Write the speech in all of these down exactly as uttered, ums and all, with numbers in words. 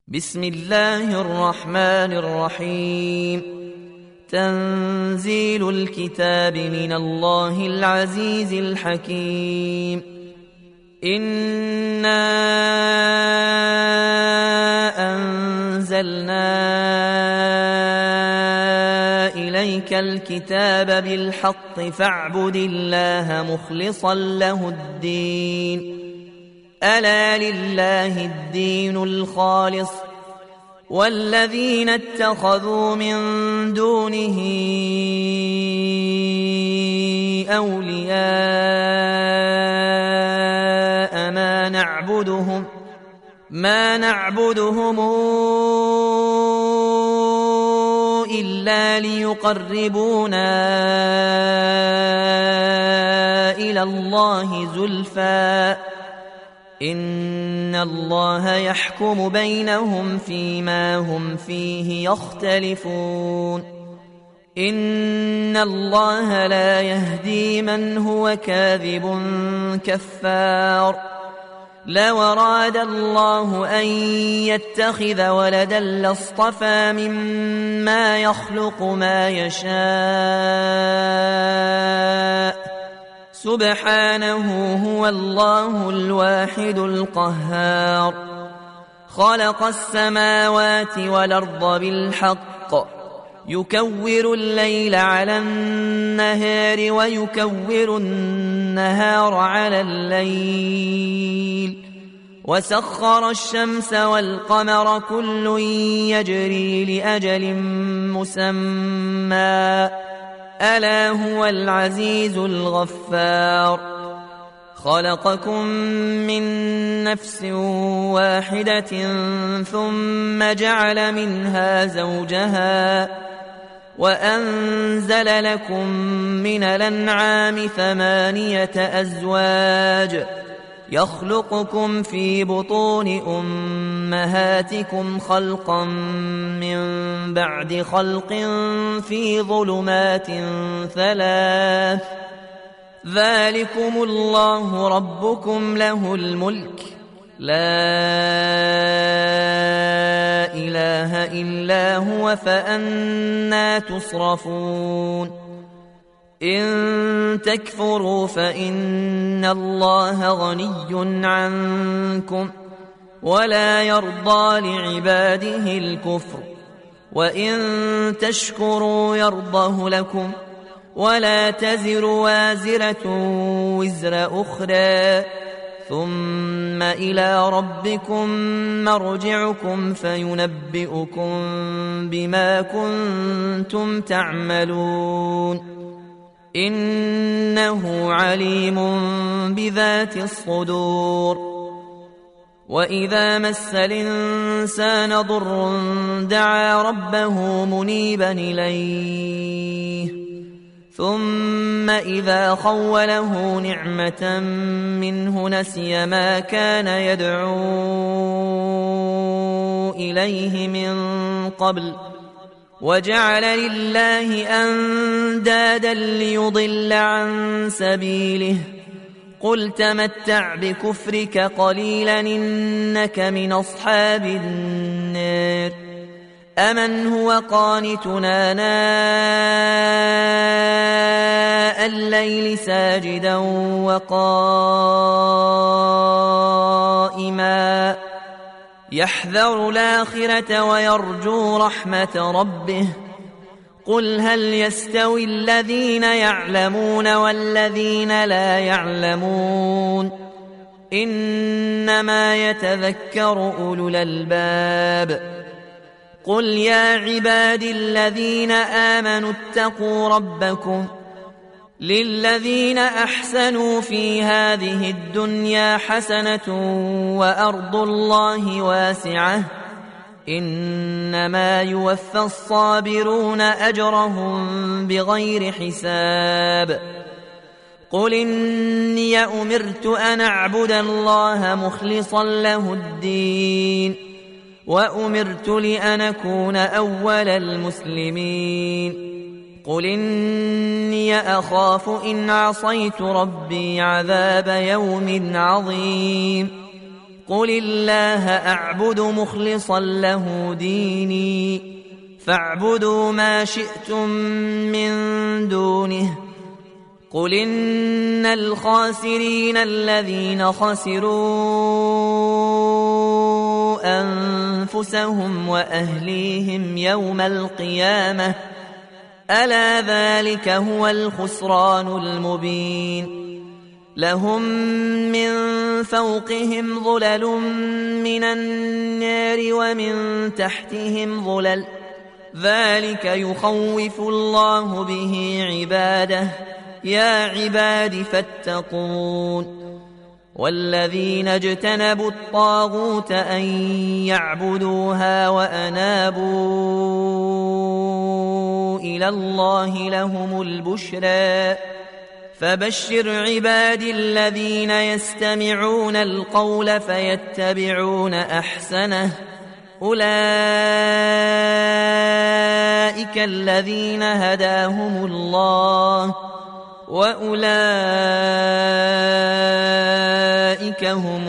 بسم الله الرحمن الرحيم. تنزيل الكتاب من الله العزيز الحكيم. إنا أنزلنا إليك الكتاب بالحق فاعبد الله مخلصا له الدين. ألا لله الدين الخالص والذين اتخذوا من دونه أولياء ما نعبدهم ما نعبدهم إلا ليقربونا إلى الله زلفى إن الله يحكم بينهم فيما هم فيه يختلفون. إن الله لا يهدي من هو كاذب كفار. لو أراد الله أن يتخذ ولدا لاصطفى مما يخلق ما يشاء سبحانه هو الله الواحد القهار. خلق السماوات والأرض بالحق يكور الليل على النهار ويكور النهار على الليل وسخر الشمس والقمر كل يجري لأجل مسمى ألا هو العزيز الغفار. خلقكم من نفس واحدة ثم جعل منها زوجها وأنزل لكم من الأنعام ثمانية أزواج يخلقكم في بطون أمهاتكم خلقا من بعد خلق في ظلمات ثلاث ذلكم الله ربكم له الملك لا إله إلا هو فأنى تصرفون. إن تكفروا فإن الله غني عنكم ولا يرضى لعباده الكفر وإن تشكروا يرضه لكم ولا تزر وازرة وزر أخرى ثم إلى ربكم مرجعكم فينبئكم بما كنتم تعملون. إنه عليم بذات الصدور. وإذا مس الإنسان ضر دعا ربه منيبا إليه ثم إذا خوله نعمة منه نسي ما كان يدعو إليه من قبل وجعل لله أندادا ليضل عن سبيله. قل تمتع بكفرك قليلا إنك من أصحاب النار. أمن هو قانتنا ناء الليل ساجدا وقائما يحذر الآخرة ويرجو رحمة ربه. قل هل يستوي الذين يعلمون والذين لا يعلمون إنما يتذكر أولو الألباب. قل يا عبادي الذين آمنوا اتقوا ربكم للذين أحسنوا في هذه الدنيا حسنة وأرض الله واسعة إنما يوفى الصابرون أجرهم بغير حساب. قل إني أمرت أن أعبد الله مخلصا له الدين وأمرت لأن أكون أول المسلمين. قل إني أخاف إن عصيت ربي عذاب يوم عظيم. قل الله أعبد مخلصا له ديني فاعبدوا ما شئتم من دونه قل إن الخاسرين الذين خسروا أنفسهم وأهليهم يوم القيامة ألا ذلك هو الخسران المبين لهم من فوقهم ظلل من النار ومن تحتهم ظلل ذلك يخوف الله به عباده يا عباد فاتقون والذين اجتنبوا الطاغوت أن يعبدوها وأنابوا إلى الله لهم البشرى فبشر عبادي الذين يستمعون القول فيتبعون أحسنه أولئك الذين هداهم الله وأولئك هم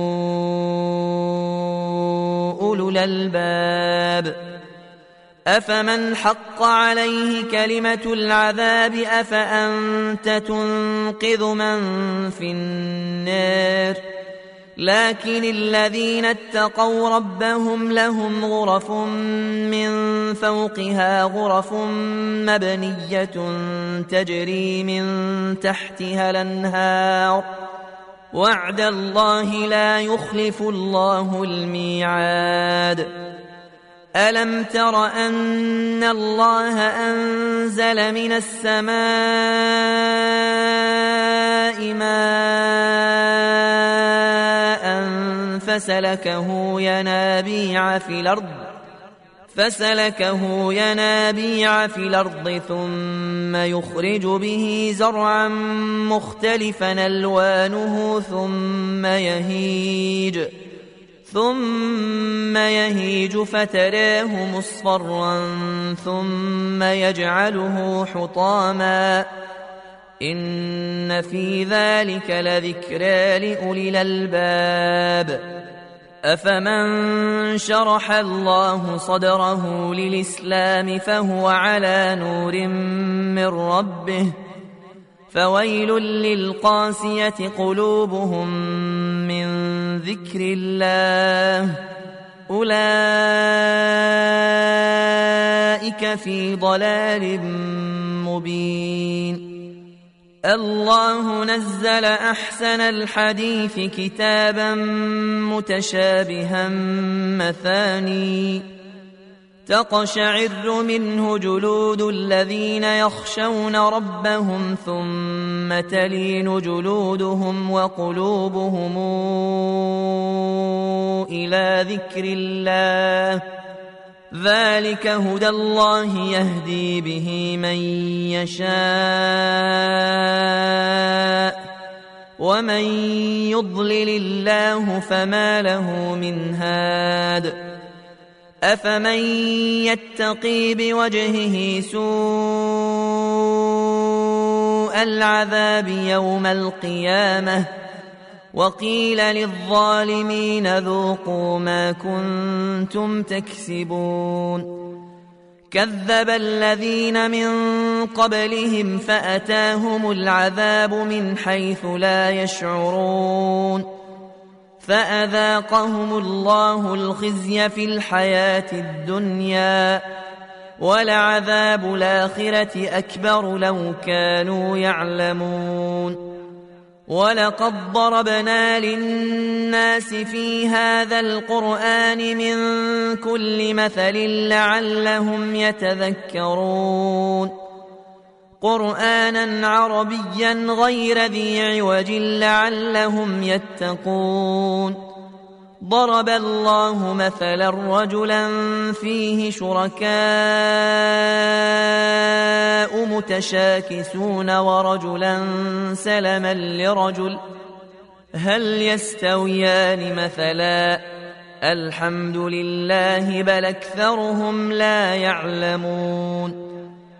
أولو الألباب أفمن حق عليه كلمة العذاب أفأنت تنقذ من في النار لكن الذين اتقوا ربهم لهم غرف من فوقها غرف مبنية تجري من تحتها الأنهار وعد الله لا يخلف الله الميعاد ألم تر أن الله أنزل من السماء ماء فسلكه ينابيع في الأرض فسلكه ينابيع في الأرض ثم يخرج به زرعا مختلفا ألوانه ثم يهيج ثم يهيج فتراه مصفرا ثم يجعله حطاما إن في ذلك لذكرى لأولي الألباب أفمن شرح الله صدره للإسلام فهو على نور من ربه فويل للقاسية قلوبهم من ذكر الله أولئك في ضلال مبين الله نزل أحسن الحديث كتابا متشابها مثاني تقشعر منه جلود الذين يخشون ربهم ثم تلين جلودهم وقلوبهم إلى ذكر الله ذلك هدى الله يهدي به من يشاء ومن يضلل الله فما له من هاد أفمن يتقي بوجهه سوء العذاب يوم القيامة وقيل للظالمين ذوقوا ما كنتم تكسبون كذب الذين من قبلهم فأتاهم العذاب من حيث لا يشعرون فأذاقهم الله الخزي في الحياة الدنيا ولعذاب الآخرة أكبر لو كانوا يعلمون ولقد ضربنا للناس في هذا القرآن من كل مثل لعلهم يتذكرون قرآنا عربيا غير ذي عوج لعلهم يتقون ضرب الله مثلا رجلا فيه شركاء متشاكسون ورجلا سلما لرجل هل يستويان مثلا الحمد لله بل أكثرهم لا يعلمون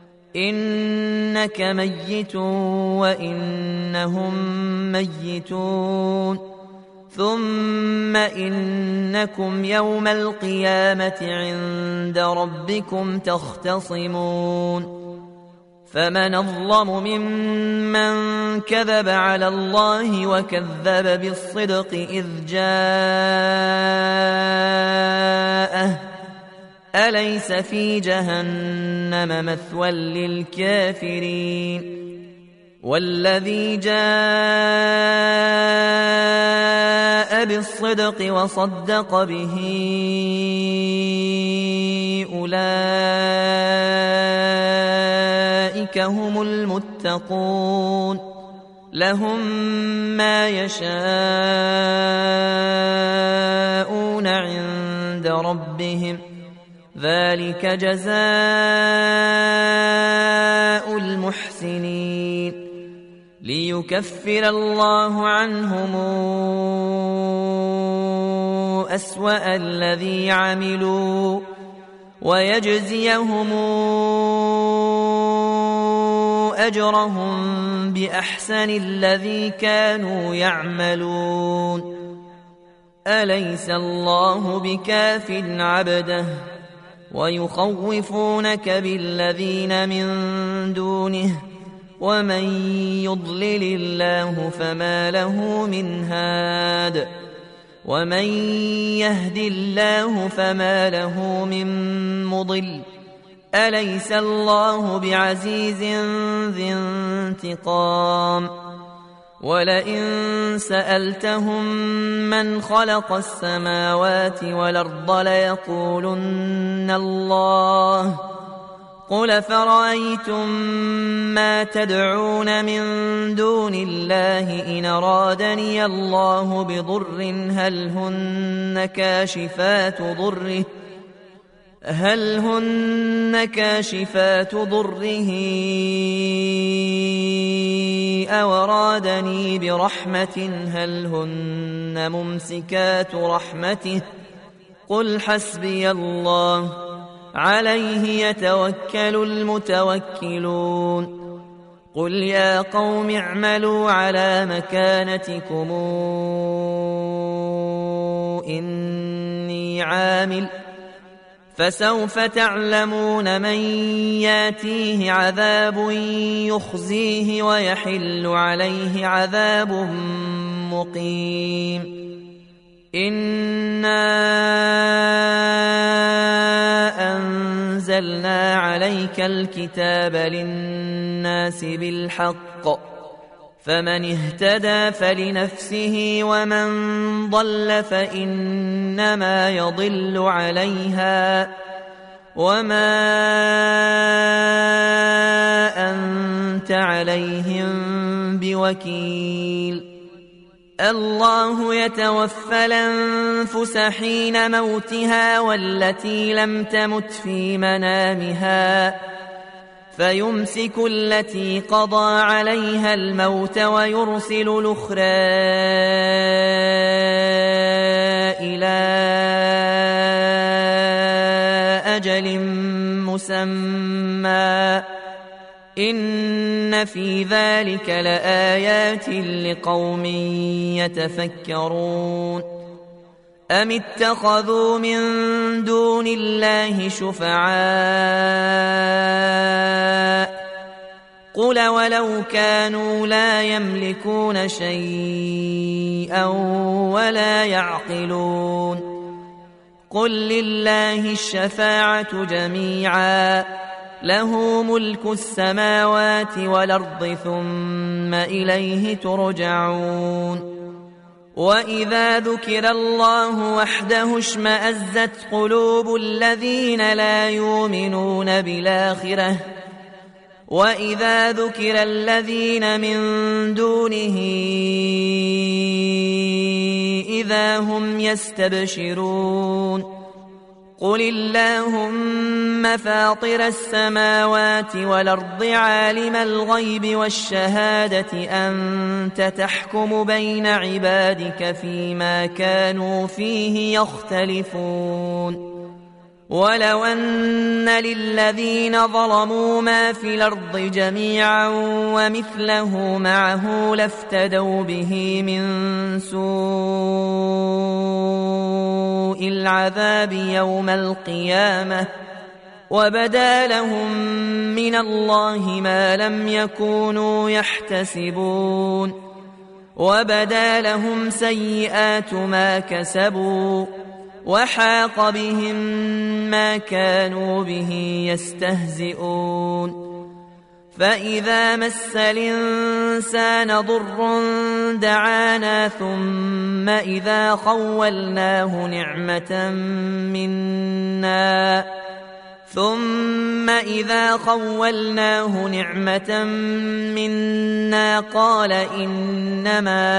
إنك ميت وإنهم ميتون ثم إنكم يوم القيامة عند ربكم تختصمون فمن أظلم ممن كذب على الله وكذب بالصدق إذ جاءه أليس في جهنم مثوى للكافرين والذي جاء بالصدق وصدق به أولئك هم المتقون لهم ما يشاءون عند ربهم ذلك جزاء المحسنين ليكفر الله عنهم أسوأ الذي عملوا ويجزيهم أجرهم بأحسن الذي كانوا يعملون أليس الله بكاف عبده ويخوفونك بالذين من دونه ومن يضلل الله فما له من هاد ومن يهد الله فما له من مضل أليس الله بعزيز ذي انتقام ولئن سألتهم من خلق السماوات والأرض ليقولن الله قل فرأيتم ما تدعون من دون الله إن أرادني الله بضر هل هن كاشفات ضره هل هن كاشفات ضره أو أرادني برحمة هل هن ممسكات رحمته قل حسبي الله عليه يتوكل المتوكلون قل يا قوم اعملوا على مكانتكم إني عامل فسوف تعلمون من ياتيه عذاب يخزيه ويحل عليه عذاب مقيم إنا أنزلنا عليك الكتاب للناس بالحق فمن اهتدى فلنفسه ومن ضل فإنما يضل عليها وما أنت عليهم بوكيل الله يتوفى الأنفس حين موتها والتي لم تمت في منامها فيمسك التي قضى عليها الموت ويرسل الأخرى إلى أجل مسمى إن في ذلك لآيات لقوم يتفكرون أم اتخذوا من دون الله شفعاء قل ولو كانوا لا يملكون شيئا ولا يعقلون قل لله الشفاعة جميعا له ملك السماوات والأرض ثم إليه ترجعون وإذا ذكر الله وحده اشمأزت قلوب الذين لا يؤمنون بالآخرة وإذا ذكر الذين من دونه إذا هم يستبشرون قل اللهم فاطر السماوات والأرض عالم الغيب والشهادة أنت تحكم بين عبادك فيما كانوا فيه يختلفون ولو أن للذين ظلموا ما في الأرض جميعا ومثله معه لافتدوا به من سوء العذاب يوم القيامة وبدا لهم من الله ما لم يكونوا يحتسبون وبدا لهم سيئات ما كسبوا وحاق بهم ما كانوا به يستهزئون فإذا مس الإنسان ضر دعانا ثم إذا خولناه نعمة منا ثم إذا خولناه نعمة منا قال إنما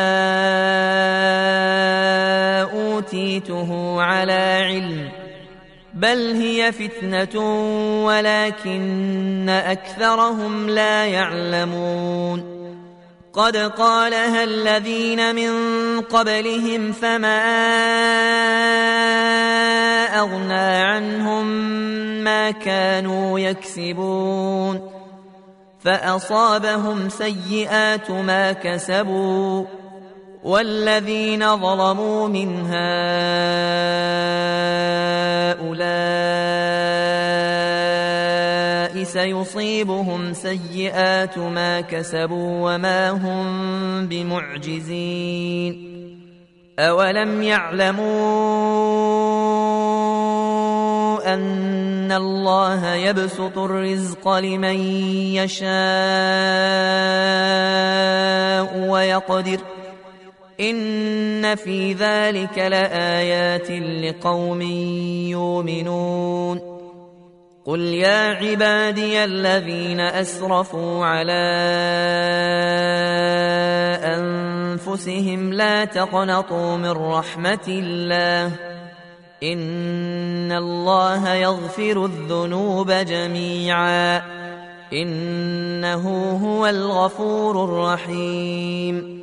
أوتيته على علم بل هي فتنة ولكن أكثرهم لا يعلمون قد قالها الذين من قبلهم فما أغنى عنهم ما كانوا يكسبون فأصابهم سيئات ما كسبوا والذين ظلموا من هؤلاء سيصيبهم سيئات ما كسبوا وما هم بمعجزين أولم يعلموا أن الله يبسط الرزق لمن يشاء ويقدر إن في ذلك لآيات لقوم يؤمنون قل يا عبادي الذين أسرفوا على أنفسهم لا تقنطوا من رحمة الله إن الله يغفر الذنوب جميعا إنه هو الغفور الرحيم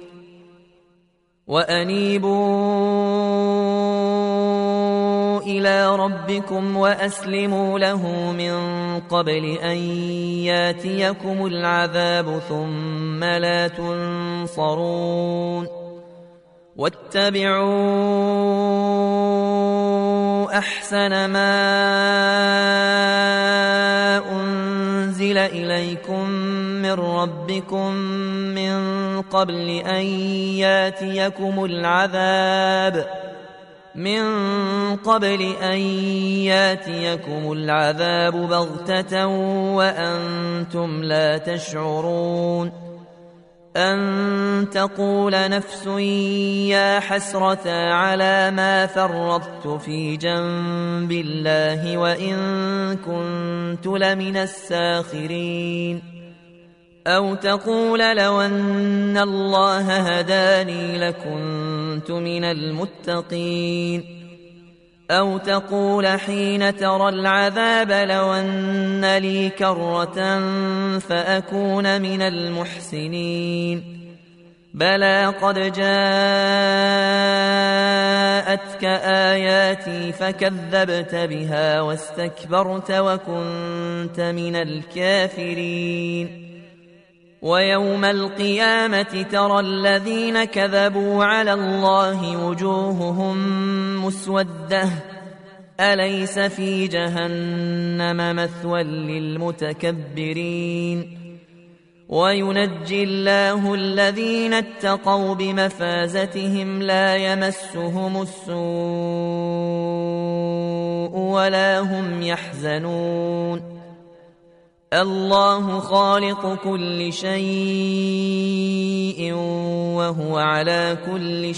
وأنيبوا إلى ربكم وأسلموا له من قبل أن ياتيكم العذاب ثم لا تنصرون واتبعوا أحسن ما أنزل إليكم من ربكم من قبل أن ياتيكم العذاب من قبل أن ياتيكم العذاب بغتة وأنتم لا تشعرون أن تقول نفس يا حسرة على ما فرطت في جنب الله وإن كنت لمن الساخرين أو تقول لو أن الله هداني لكنت من المتقين أو تقول حين ترى العذاب لو أن لي كرة فأكون من المحسنين بلى قد جاءتك آياتي فكذبت بها واستكبرت وكنت من الكافرين ويوم القيامة ترى الذين كذبوا على الله وجوههم مسودة أليس في جهنم مثوى للمتكبرين وينجي الله الذين اتقوا بمفازتهم لا يمسهم السوء ولا هم يحزنون الله خالق كل شيء وهو على كل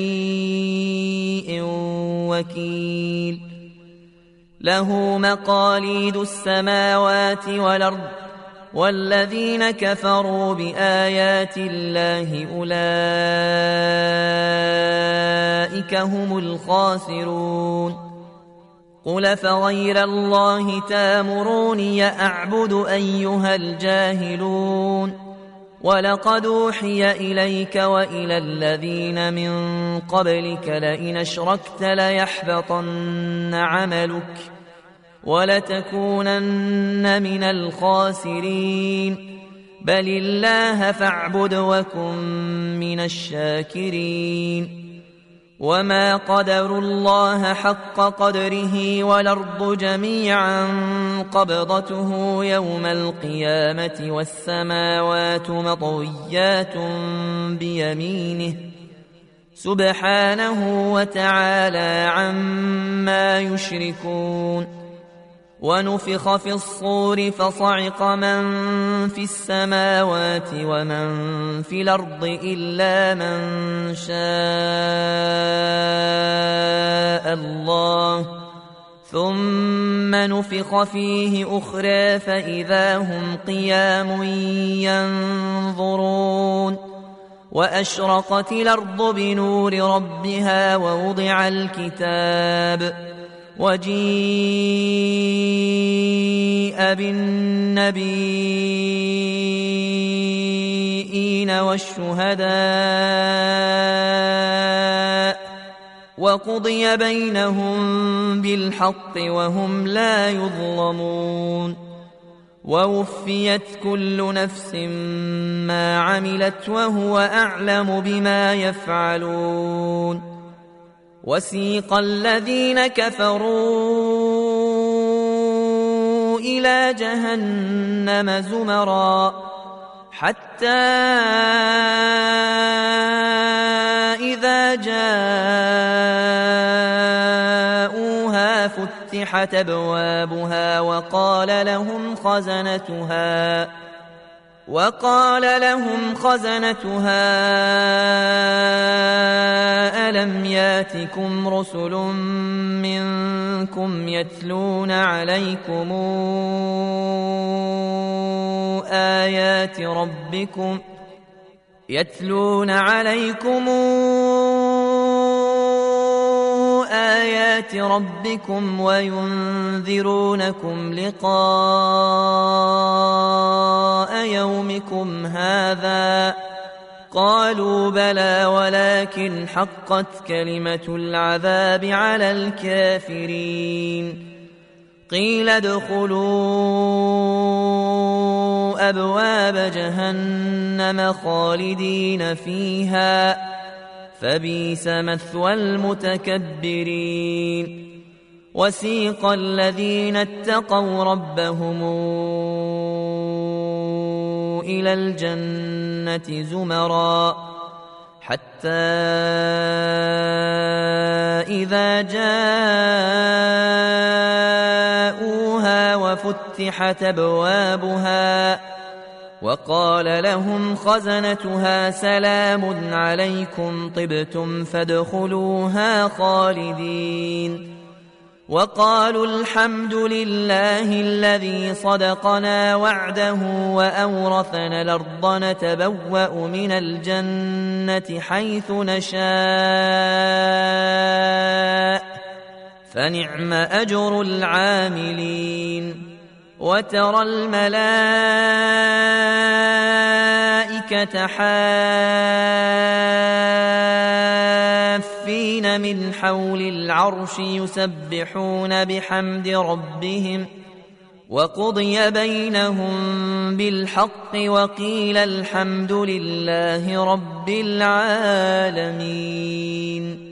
شيء وكيل له مقاليد السماوات والأرض والذين كفروا بآيات الله أولئك هم الخاسرون قل فغير الله تامروني أعبد أيها الجاهلون ولقد أوحي إليك وإلى الذين من قبلك لئن أشركت ليحبطن عملك ولتكونن من الخاسرين بل الله فاعبد وكن من الشاكرين وما قدروا الله حق قدره والأرض جميعا قبضته يوم القيامة والسماوات مطويات بيمينه سبحانه وتعالى عما يشركون ونفخ في الصور فصعق من في السماوات ومن في الأرض إلا من شاء الله ثم نفخ فيه أخرى فإذا هم قيام ينظرون وأشرقت الأرض بنور ربها ووضع الكتاب وجيء بالنبيين والشهداء وقضي بينهم بالحق وهم لا يظلمون ووفيت كل نفس ما عملت وهو أعلم بما يفعلون وسيق الذين كفروا إلى جهنم زمرا حتى إذا جاءوها فتحت أبوابها وقال لهم خزنتها وقال لهم خزنتها ألم ياتكم رسل منكم يتلون عليكم آيات ربكم يتلون عليكم آيات ربكم وينذرونكم لقاء يومكم هذا قالوا بلى ولكن حقت كلمة العذاب على الكافرين قيل ادخلوا أبواب جهنم خالدين فيها فبئس مثوى المتكبرين وسيق الذين اتقوا ربهم إلى الجنة زمرا حتى إذا جاءوها وفتحت أبوابها وقال لهم خزنتها سلام عليكم طبتم فادخلوها خالدين وقالوا الحمد لله الذي صدقنا وعده وأورثنا الأرض نتبوأ من الجنة حيث نشاء فنعم أجر العاملين وترى الملائكة حافين من حول العرش يسبحون بحمد ربهم وقضي بينهم بالحق وقيل الحمد لله رب العالمين.